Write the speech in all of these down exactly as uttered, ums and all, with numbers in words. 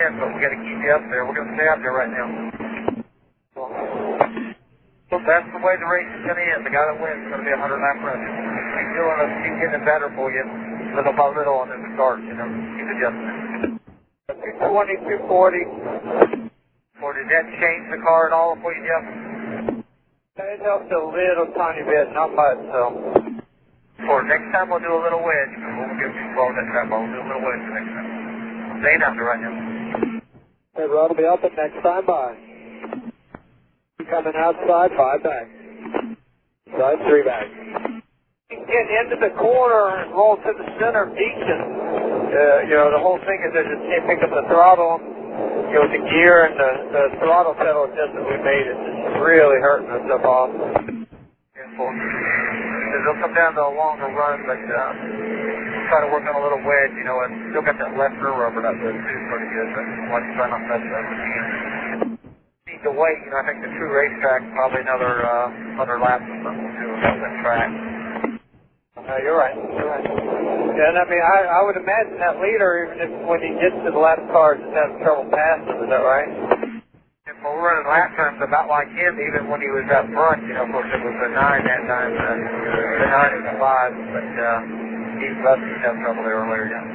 Yeah, but we got to keep you up there. We're going to stay up there right now. So that's the way the race is going to end. The guy that wins is going to be a hundred lap runner. Keep doing it, keep getting it better for you, little by little, and then we start, you know, keep adjusting it. two twenty, two forty. Or did that change the car at all for you, Jeff? It helped a little tiny bit, not much, so. For next time we'll do a little wedge. We'll give you twelve that time, but we'll do a little wedge for next time. Staying out there right now. Hey, road will be open next time by. Coming outside, five back. Side, three back. Get into the corner and roll to the center, beaching. Uh, you know, the whole thing is that you can't pick up the throttle. You know, the gear and the, the throttle pedal adjustment we made is just really hurting us up off. They'll come down to a longer run, but uh, try to work on a little wedge, you know, and still got that left rear rubber up there too, pretty good, but watch try not to mess that with you. Need to wait, you know, I think the true racetrack probably another uh, another lap or something too about that track. Uh, you're right, you're right. Yeah, and I mean, I, I would imagine that leader, even if when he gets to the lap cars, is having trouble passing, is that right? If we're running lap times about like him, even when he was up front, you know, of course it was a nine that time, uh, the nine and the five, but uh, he's about to have trouble there earlier, yeah.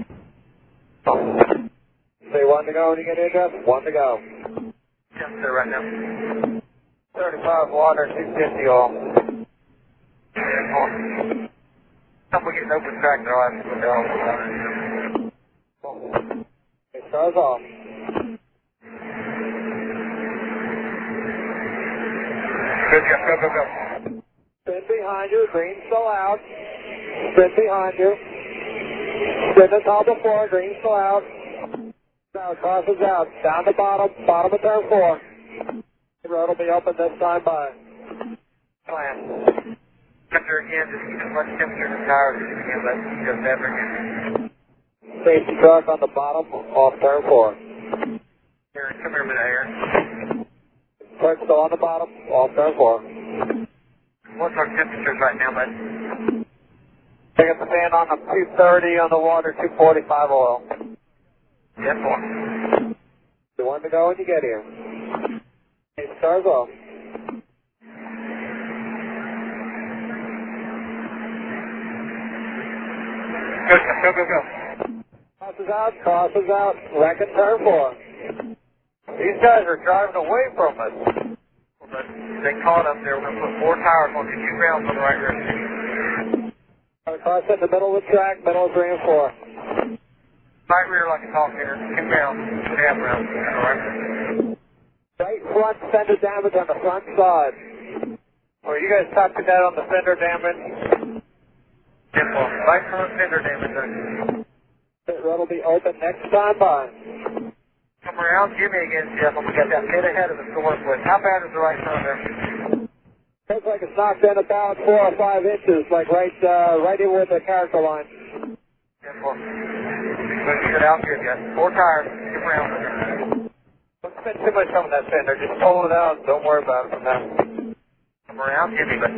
Say one to go when you get in, Jeff? One to go. Just there right now. thirty-five water, two fifty oil. Yeah, on. If we get an open track, though, I have to go down on it. Okay, stars off. Good, Jeff, go, go, go. Spin behind you, green still out. Spin behind you. Spin the top of four, green still out. Now crosses out, down the bottom, bottom of turn four. The road will be open this time by. Plan. Temperature again, just keep as much temperature in the tires as you can, but just never again. Safety truck on the bottom, off turn four. Here, come here a minute here. Truck still on the bottom, off turn four. What's our temperatures right now, bud? Pick up the fan on the two thirty on the water, two forty-five oil. Yes, one. You want to go when you get here. Okay, stars off. Go, go, go, go. Crosses out, crosses out, wreck and turn four. These guys are driving away from us. But they caught up there. We're going to put four tires on the two rounds on the right rear. Cross in the middle of the track, middle of three and four. Right rear like a talk here. Two rounds, two half rounds. All right. Right front fender damage on the front side. Well, you guys talked to that on the fender damage? Simple. Right front fender damage. Pit road will be open next time by. Come around Jimmy again, Jeff, and we got that pit ahead of us to work with. How bad is the right front there? Looks like it's knocked in about four or five inches, like right uh, right in with the character line. Simple. Let's get it out here, Jeff. Four tires. Come around. Don't spend too much on that fender. Just pull it out. Don't worry about it from now. Come around Jimmy, but...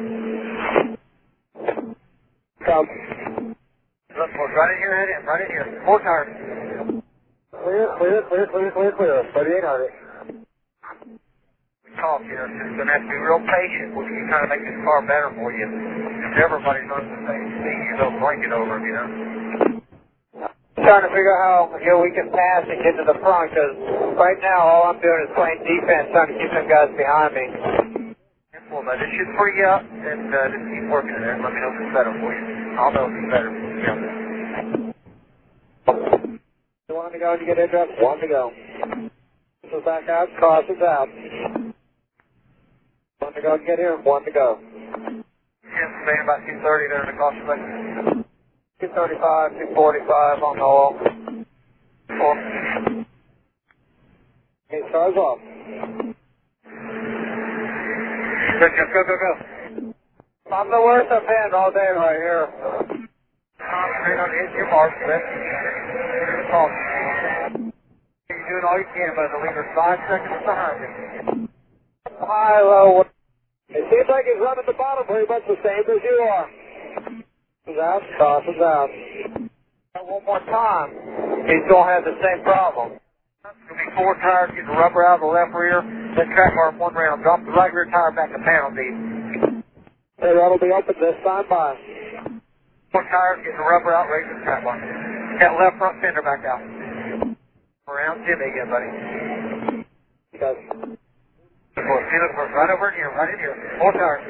Come. Look, we're right in here, head in. Right in here. Four tires. Clear, clear, clear, clear, clear, clear. thirty-eight hundred. We talk, you know, it's just going to have to be real patient with you trying to make this car better for you. If everybody's on the same speed, you don't break it over, you know. Trying to figure out how, you know, we can pass and get to the front, because right now all I'm doing is playing defense, trying to keep them guys behind me. Simple, but it should free you up, and uh, just keep working it there. Let me know if it's better for you. I'll know if it's better for you. You want to go and you get in, Jeff? One to go. This is back out, crosses out. One to go and get here, one to go. Yeah, staying about two thirty there in the caution lane. two thirty-five, two forty-five on the oil. Four. Okay, stars off. Go, go, go, go, go. I'm the worst I've had all day right here. Concentrate on hitting your marks, man. You're talking. You're doing all you can, but the leader's five seconds behind you. High, low. It seems like he's running the bottom pretty much the same as you are. Crosses out, crosses out. One more time, he's going to have the same problem. four tires, get the rubber out of the left rear, then track bar one round. Drop the right rear tire back to panel deep. Hey, that'll be open this time by. Four tires, get the rubber out, raise the track bar. That left front fender back out. Around Jimmy again, buddy. Okay. Right over in here, right in here. Four tires.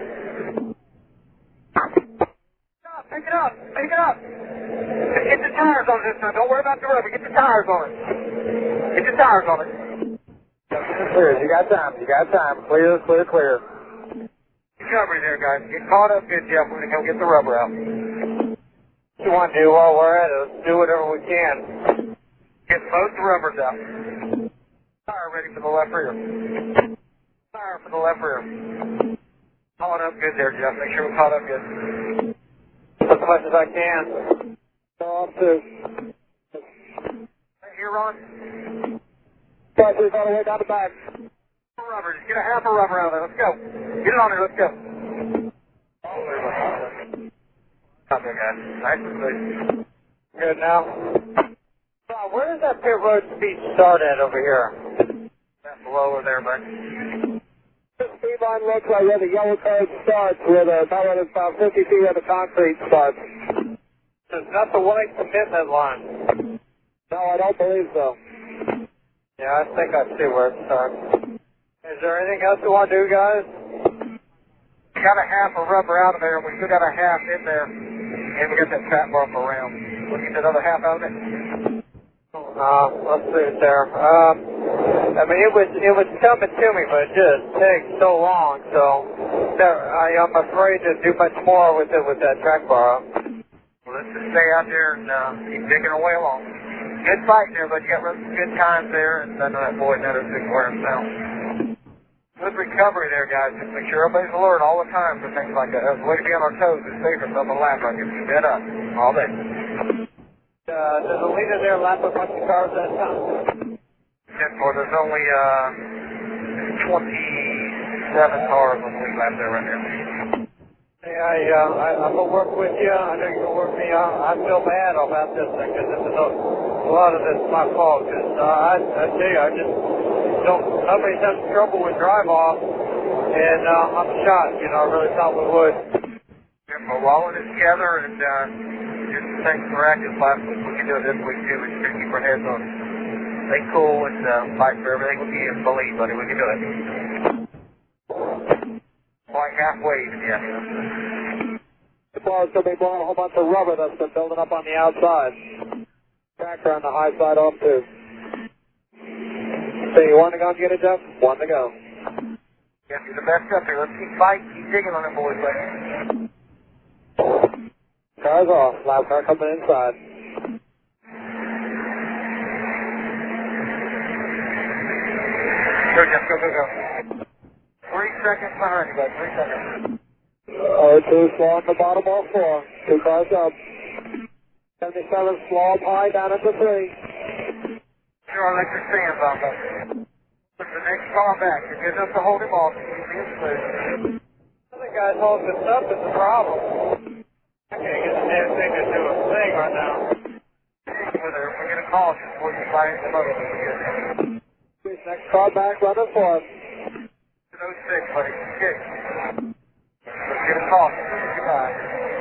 Pick it up, pick it up. Get the tires on this time. Don't worry about the rubber. Get the tires on it. Get the tires on it. Clear. You got time. You got time. Clear, clear, clear. Recovery there, guys. Get caught up good, Jeff. We're going to go get the rubber out. What you want to do while we're at it? Let's do whatever we can. Get both the rubbers out. Tire ready for the left rear. Tire for the left rear. Caught up good there, Jeff. Make sure we're caught up good. As much as I can. Go off two. Right here, Ron. Five three all the way down the back. Rubber. Just get a half a rubber out of there. Let's go. Get it on there. Let's go. Come here, guys. Nice and smooth. Good now. So where does that pit road speed start at over here? That's below over there, bud. The speed line looks like where the yellow code starts, where the about where the about fifty feet where the concrete starts. There's not the white commitment line. No, I don't believe so. Yeah, I think I see where it starts. Is there anything else you want to do, guys? We got a half of rubber out of there, and we still got a half in there, and we got that trap bar for around. We'll get that other half out of it. Uh, let's see it there. Um, I mean, it was it was coming to me, but it just takes so long. So there, I am afraid to do much more with it with that track bar. Well, let's just stay out there and uh, keep digging away along. Good fight there, but you got good times there, and I know that boy Netter's been wearing us out. Good recovery there, guys. Just make sure everybody's alert all the time for things like that. That's the way to be on our toes is safer than up a lap like this. Keep that up all day. Uh, does the leader there lap a bunch of cars at a time? ten four, there's only uh, twenty-seven cars on the lead lap there right now. Hey, I, uh, I, I'm going to work with you. I know you're going to work me out. I feel bad about this thing because this is a, a lot of this is my fault. Because uh, I, I tell you, I just don't, nobody's having trouble with drive off. And uh, I'm shocked. You know, I really thought we would. Yeah, we're walling it together and uh, just things miraculous last week. We can do it this week too. We just keep our heads on. Stay cool and uh, fight for everything we can. Believe, buddy, we can do it. Like halfway even yet. The ball is going to be blowing a whole bunch of rubber that's been building up on the outside. Tractor on the high side off too. So you want to go and get it, Jeff? One to go. Yes, you're the best up here. Let's keep fighting, keep digging on it, boys, buddy. Car's off. Lap car coming inside. Go, Jeff, go, go, go. Three seconds behind you, bud. Three seconds. Oh, two slow on the bottom off four. Two cars up. seventy-seven slow up high down into three. Sure, I'll let your stands on, bud. Put the next car back. You're good enough to hold him off. He's being smooth. The other guy's holding us up is the problem. I can't get the damn thing to do a thing right now. With her, if we get a call, just before you fly into the motor, we'll be good. Next car back, running for us. oh six, buddy. Good. Let's get a call. Goodbye.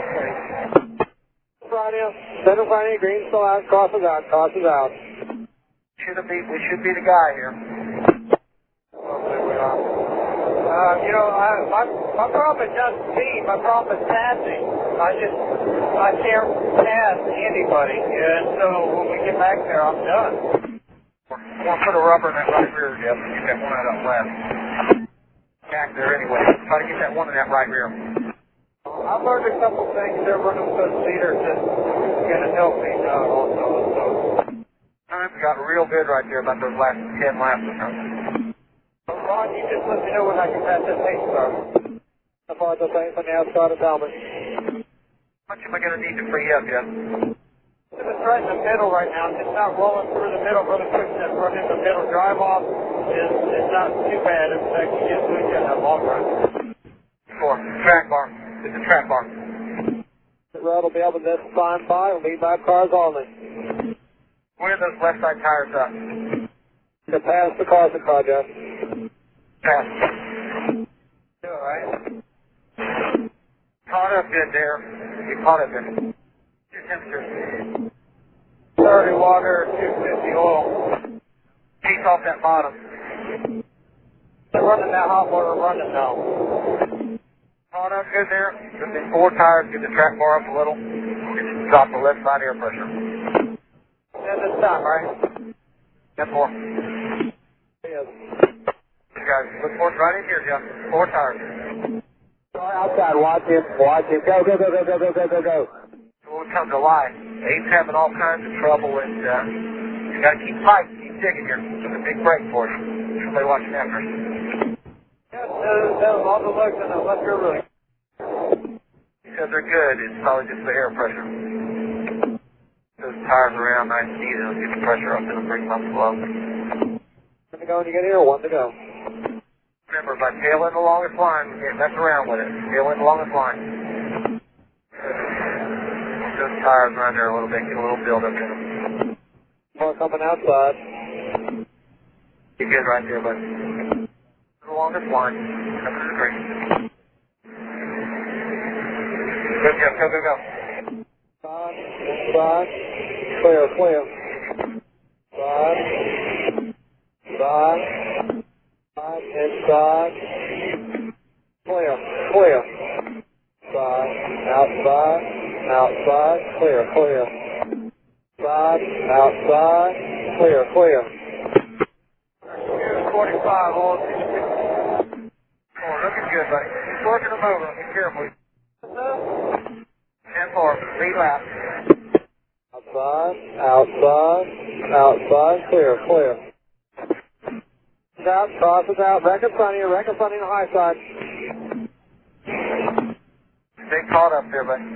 Friday, center Friday, green still out, crosses out, crosses out. Should be, we should be the guy here. Hopefully we are. Uh, you know, I, my, my problem is not speed, my problem is passing. I just, I can't pass anybody, and so when we get back there, I'm done. I want to put a rubber in that right rear, Jeff, and get that one out up left. Back there anyway. Try to get that one in that right rear. I've learned a couple things there running with those leaders that's going to help me uh, also. So. Times got real good right there about those last ten laps or something. Ron, you just let me know when I can pass that pace car. So far, the thing from the outside of tell me. How much am I going to need to free up, Jeff? It's right in the middle right now. It's not rolling through the middle, really quick. That run in the middle drive off is, is not too bad. In fact, you get to get that long run. Four. Track bar. It's a track bar. The road will be able to this fine by lead lap cars only. Where are those left side tires up? To pass the Carson car, Jeff. Pass. Do it, right? Caught up good there. You caught up good. Your temperature. thirty water, two fifty oil. Take off that bottom. They're running that hot water running now. Caught up good there. Just in four tires, get the track bar up a little. And drop the left side air pressure. And this time, right? Ten more. Yes. You guys, look for it right in here, Jeff. Four tires. Outside, watch him, watch him. Go, go, go, go, go, go, go, go, go. When it comes to life, Abe's having all kinds of trouble, and uh, you got to keep tight, keep digging here. It's a big break for you. Somebody watching after us. Yes, that was all the legs in the left rear wheel. Because they're good, it's probably just the air pressure. Those tires around nice and easy, it'll get the pressure up and it'll bring them up slow. One to go when you get here, one to go. Remember, if I tail in the longest line, we can't mess around with it. Tail in the longest line. Those tires around there a little bit, get a little build up in them. More coming outside. You're good right there, bud. The longest line. Up to the green. Go, Jeff, go, go, go. Side, inside, clear, clear. Side, side, side, inside, clear, clear. Side, outside, outside, clear, clear. Side, outside, clear, clear. forty-five, hold. Oh, looking good, buddy. Keep working them over. Be careful. ten four, lead lap. Outside, outside, outside, clear, clear. Out, crosses out, back in front of you, back in front of you on the high side. Stay caught up there, buddy.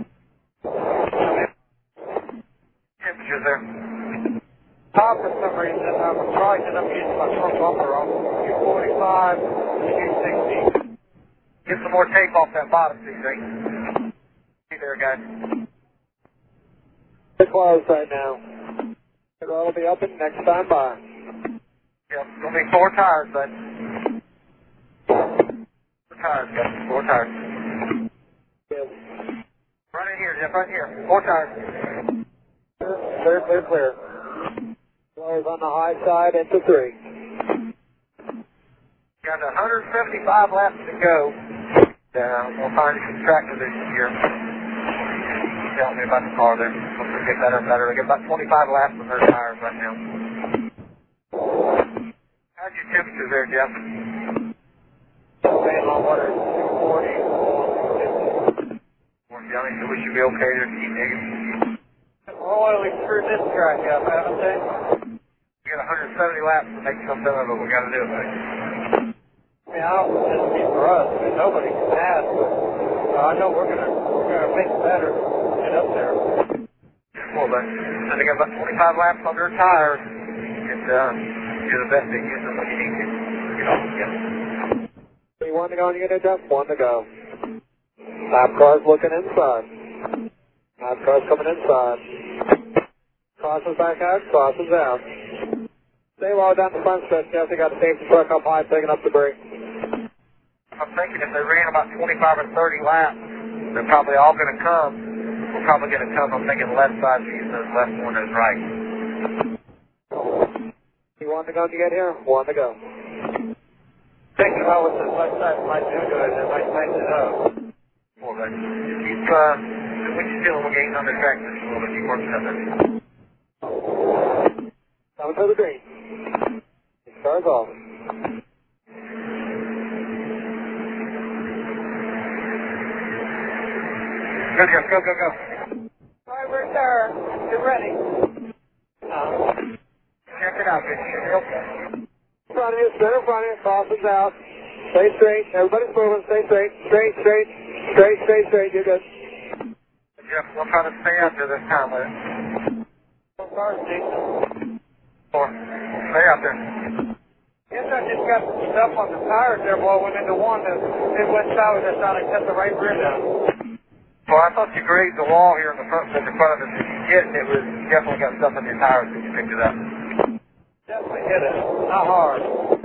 Temperatures there. Top for some reason, I'm trying to up getting my front bumper on. two forty-five, two sixty. Get some more tape off that bottom, C J. See there, guys. They're closed right now. The road will be open next time by. Yeah, it's going to be four tires, bud. Four tires, guys. Four tires. Yes. Right in here, Jeff, right here. Four tires. Clear, clear, clear. Close on the high side into three. Got one hundred seventy-five laps to go. Uh, we'll find some track positions here. Tell me about the car there. Hopefully get better and better. We get about twenty-five laps with their tires right now. How's your temperature there, Jeff? Staying on water, two forty. More Johnny, so we should be okay there to keep digging. We're oiling through this track up, haven't they? We got one hundred seventy laps to make something of it. We got to do it, buddy. I mean, I don't want this to be for us. I mean, nobody can pass, but uh, I know we're gonna we're gonna make it better. Get up there. Well, but so they got about twenty-five laps on their tires, and uh, do the best they use them when you need to. Get off again. Three, one to go and you get it, Jeff? One to go. Lap car's looking inside. Lap car's coming inside. Crosses back out, crosses out. Stay low down the front stretch, Jeff. They got the safety truck up high, taking up the brake. I'm thinking if they ran about twenty-five or thirty laps, they're probably all going to come. We're probably going to come, I'm thinking left side, using those left one as right. You want to go to get here? One to go. Thinking about what this left side might do to it, it might tighten it up. Well, then, keep, uh, what you feeling, we're getting on the track just a little bit, keep working up there. Coming to the green. Car's off. Go, Jeff, go, go, go. Driver, sir. Get ready. Uh, check it out, bitch. You're okay. In front of you, center in front of you, crosses out. Stay straight. Everybody's moving. Stay straight. Straight, straight. Straight, straight, straight. You're good. Jeff, we'll try to stay out there this time with it. One car station. Four. Stay out there. Yes, I just got some stuff on the tires there, boy. Went into one. That it went south. That's how they cut the right rear down. Well, I thought you grazed the wall here in the front, in the front of it. If you didn't, it was definitely got stuff on your tires when you picked it up. Definitely Hit it. Not hard.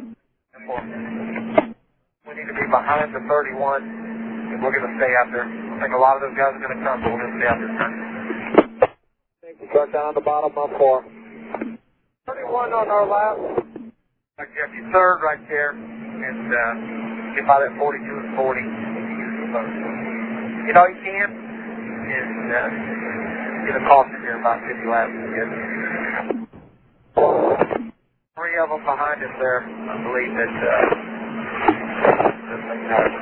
We need to be behind the thirty-one, and we're going to stay out there. I think a lot of those guys are going to come, but we're going to stay out there tonight. Take the truck down the bottom of four. thirty-one on our left. Right there, if you third right there, and uh, get by that forty-two and forty, you know, you can is uh, get a caution here about fifty laps. Good. Three of them behind us there, I believe that uh, this thing has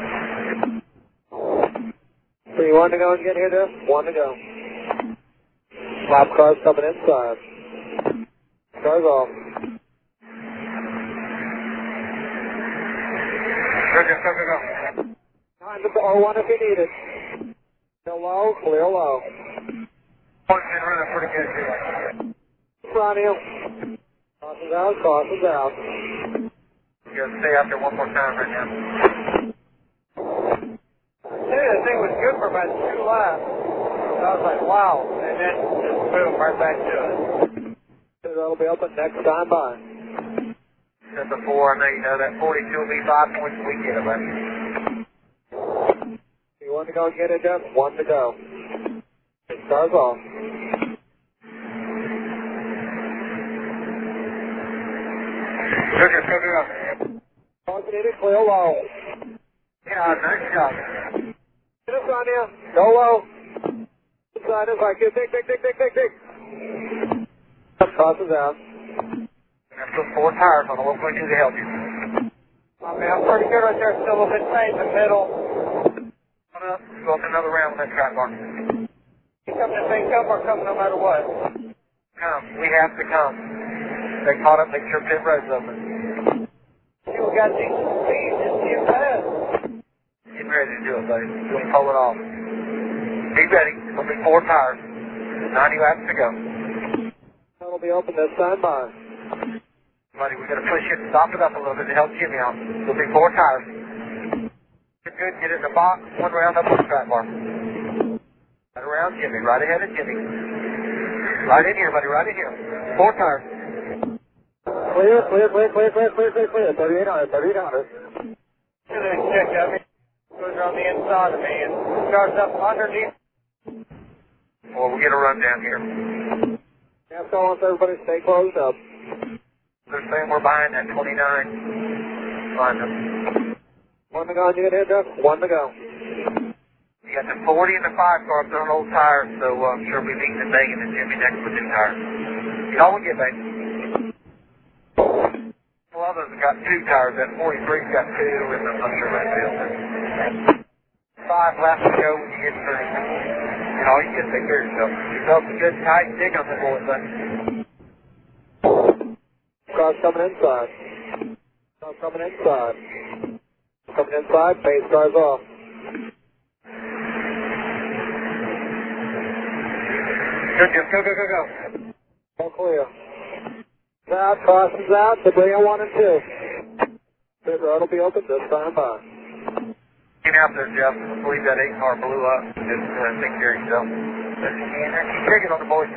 uh, three, one to go and get here there. One to go. Lap cars coming inside. Cars off. Go, go, go, go. Behind the R one if you need it. Clear low, clear low. One's been running pretty good too. Front hill. Crosses out, crosses out. We're going to stay out there one more time right now. I tell you, the thing was good for about two laps. I was like, wow. And then just boom, right back to it. That'll be open next time by. Said before, I know you know that forty-two will be five points a week, buddy. You want to go and get it, Jeff? One to go. Cars off. Go, go, go, go. Positive, clear low. Yeah, nice job. Get us on you. Go low. Inside us like you. Dig, dig, dig, dig, dig, dig. Crosses out. That's those four tires on it. What can we do to help you? I mean, I'm pretty good right there. Still a little bit tight in the middle. Come up. Go up another round with that track bar. You come if they come or come no matter what. Come. We have to come. They caught up. Make sure pit road's open. You got the speed. Just get fast. Getting ready to do it, buddy. We'll pull it off. Be ready. It'll be four tires. ninety laps to go. That'll be open this time by. Buddy, we're going to push it and stop it up a little bit to help Jimmy out. It'll be four tires. Get good. Get it in the box. One round up on the track bar. Right around Jimmy. Right ahead of Jimmy. Right in here, buddy. Right in here. Four tires. Clear, clear, clear, clear, clear, clear, clear, clear. thirty-eight hundred, thirty-eight hundred. Look at this check, I mean, goes around the inside of me and starts up underneath. Well, we'll get a run down here. NASCAR wants everybody to stay closed up. They're saying we're behind that twenty-nine. Find them. One to go, and you get hit up. One to go. You got the forty and the five car up there on old tires, so uh, I'm sure we'll be meeting and banging and Jimmy next with new tires. Get all we get, baby. Well, others have got two tires. That forty-three's got two, and I'm not sure about this. Five laps to go when you get through. You know, you just take care of yourself. Yourself a good tight dig on the board, buddy. Cars coming inside. Cars coming inside. Coming inside, pace cars off. Go, Jim. Go, go, go, go. All clear. Out, crosses out, debris on one and two. Pit road will be open this time by. Get out there, Jeff. I believe that eight car blew up. Just uh, take care of yourself. Best you can. Keep digging on the boys.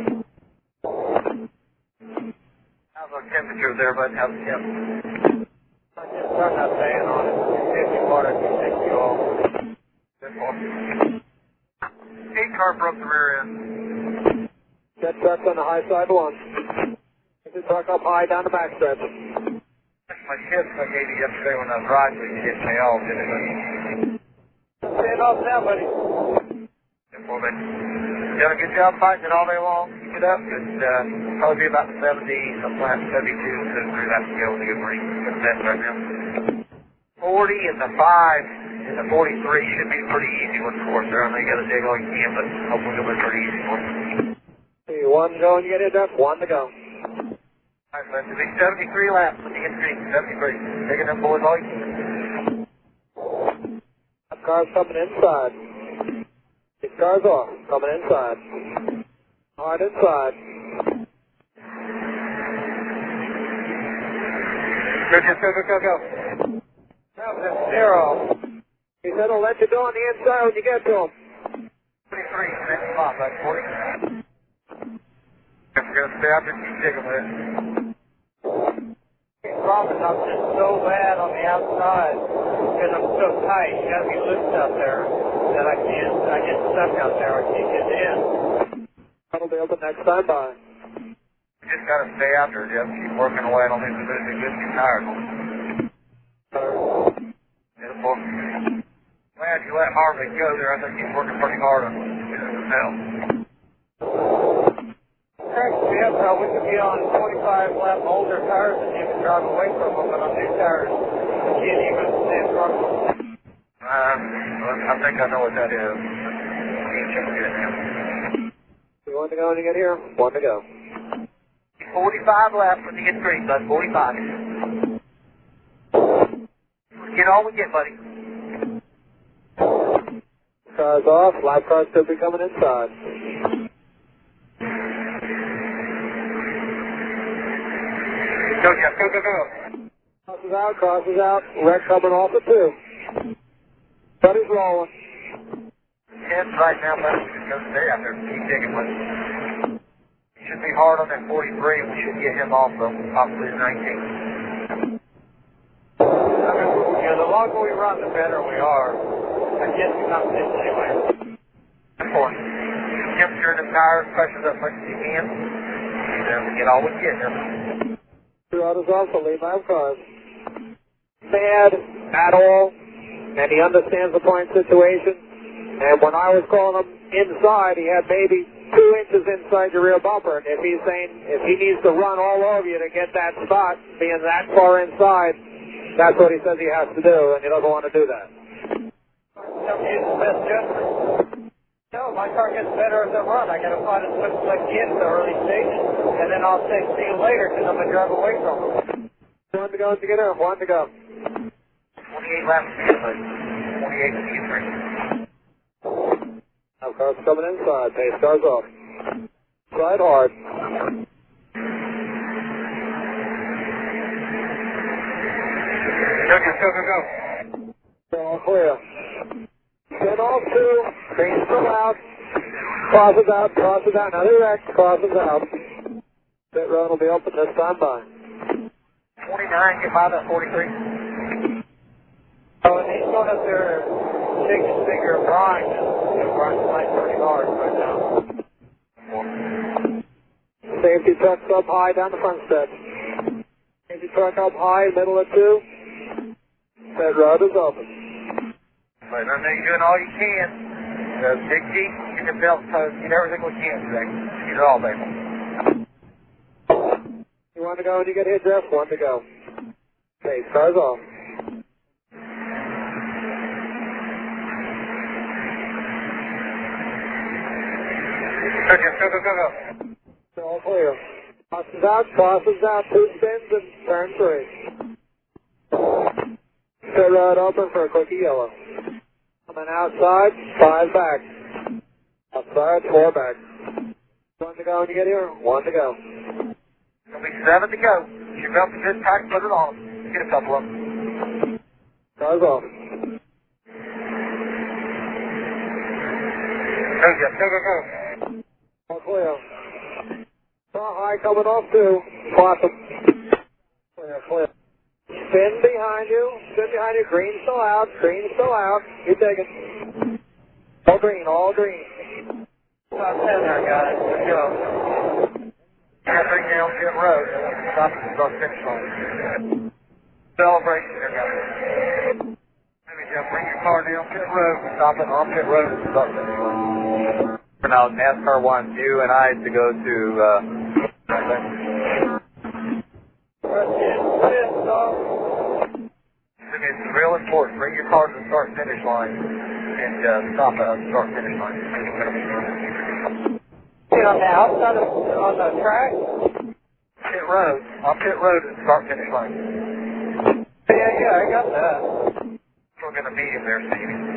How's our temperature there, bud? How's the temp? I just turned that fan on it. fifty water, sixty off. Good one. Eight car broke the rear end. That truck's on the high side one. The truck up high down the backstretch. My shift I gave you yesterday when I was riding, but you didn't pay off, did it? Stand off now, buddy. Well, then, you done a good job fighting it all day long. Keep it up. It's uh, probably be about seventy, something like seventy-two, so three laps to go with a good ring. Good set right now. forty and the five and the forty-three should be pretty easy one for us there. I know you got to dig all you can, but hopefully it'll be pretty easy for us. One to go and get it up. One to go. All right, friends. It'll be seventy-three laps when you get green. seventy-three. Taking them boys all you can. Cars coming inside. Six cars off. Coming inside. Hard inside. Go, go, go, go, go, go. That was a zero. He said he'll let you go on the inside when you get to him. forty-three, next spot, like forty. If we're going to stay out there, keep digging with it. dropping up just so bad on the outside because I'm so tight. You got to be loose out there that I can't. I get stuck out there. I can't get in. That'll be open next time. Bye. You just got to stay out there, Jeff. Keep working away. I don't need to lose a good few tires. Beautiful. Glad you let Harvey go there. I think he's working pretty hard on his help. Correct, Jeff. Uh, we could be on twenty-five lap older tires and you can drive away from them, but on new tires, you can't even stand from them. Uh, I think I know what that is. You can get it now. You want to go when you get here? One to go. forty-five laps when you get green, bud. forty-five. Get all we get, buddy. Cars off. Lap cars still be coming inside. Go, Jeff. Go, go, go. Crosses out. Crosses out. Wreck coming off at two. Buddy's rolling. Ten right now, buddy. Just go stay out there. Keep digging, buddy. Should be hard on that forty-three, and we should get him also, possibly the nineteen. I mean, yeah, the longer we run, the better we are. I guess the competition anyway. Important. Temperature in the tires, pressures up much as you can. And then we get all we get here. Two autos off, so leave my cars. Bad at all, and he understands the point situation. And when I was calling him inside, he had maybe two inches inside your rear bumper. And if he's saying if he needs to run all over you to get that spot, being that far inside, that's what he says he has to do, and he doesn't want to do that. Tell me it's the best judgment. No, my car gets better as I run. I got to find as much as I can in the early stages, and then I'll say see you later because I'm going to drive away from him. One to go to get her. One to go. twenty-eight laps to get, buddy. twenty-eight to get three. Now cars coming inside. Pace cars off. Slide hard. Go, go, go, go. They're all clear. Get off two. Green still out. Crosses out. Crosses out. Now direct. Crosses out. Pit road will be open this time by. twenty-nine, get by that forty-three. Oh, and he's going up there six figure grind. It runs like pretty hard right now. Safety truck's up high down the front step. Safety truck up high, middle of two. That road is open. But I know you're doing all you can. So dig deep, get your belt toes, get everything we can today. Get it all, baby. You want to go when you get hit, Jeff? One to go. Okay, cars off. Go, Jeff, go, go, go, go. They're all clear. Crosses out, crosses out, two spins and turn three. Pit road open for a quickie yellow. Coming outside, five back. Outside, four back. One to go when you get here, one to go. There'll be seven to go. Your belt's a good pack, put it on. Get a couple of them. Cars off. Go, Jeff, go, go, go. All clear. Saw high coming off too. Bottom. Clear, clear. Spin behind you. Spin behind you. Green still out. Green still out. You take it. All green. All green. Top ten there, guys. Let's go. Bring down pit road. Stop at the start finish line. Celebration here, guys. Maybe Jeff, bring your car down pit road. Stop it on pit road. Start finish line. For now, NASCAR wants you and I to go to. Uh, It's real important. Bring your car to the start finish line and uh, stop at the start finish line. On the outside of on the track? Pit road. On pit road at the start finish line. Yeah, yeah, I got that. We're going to meet him there, Stevie.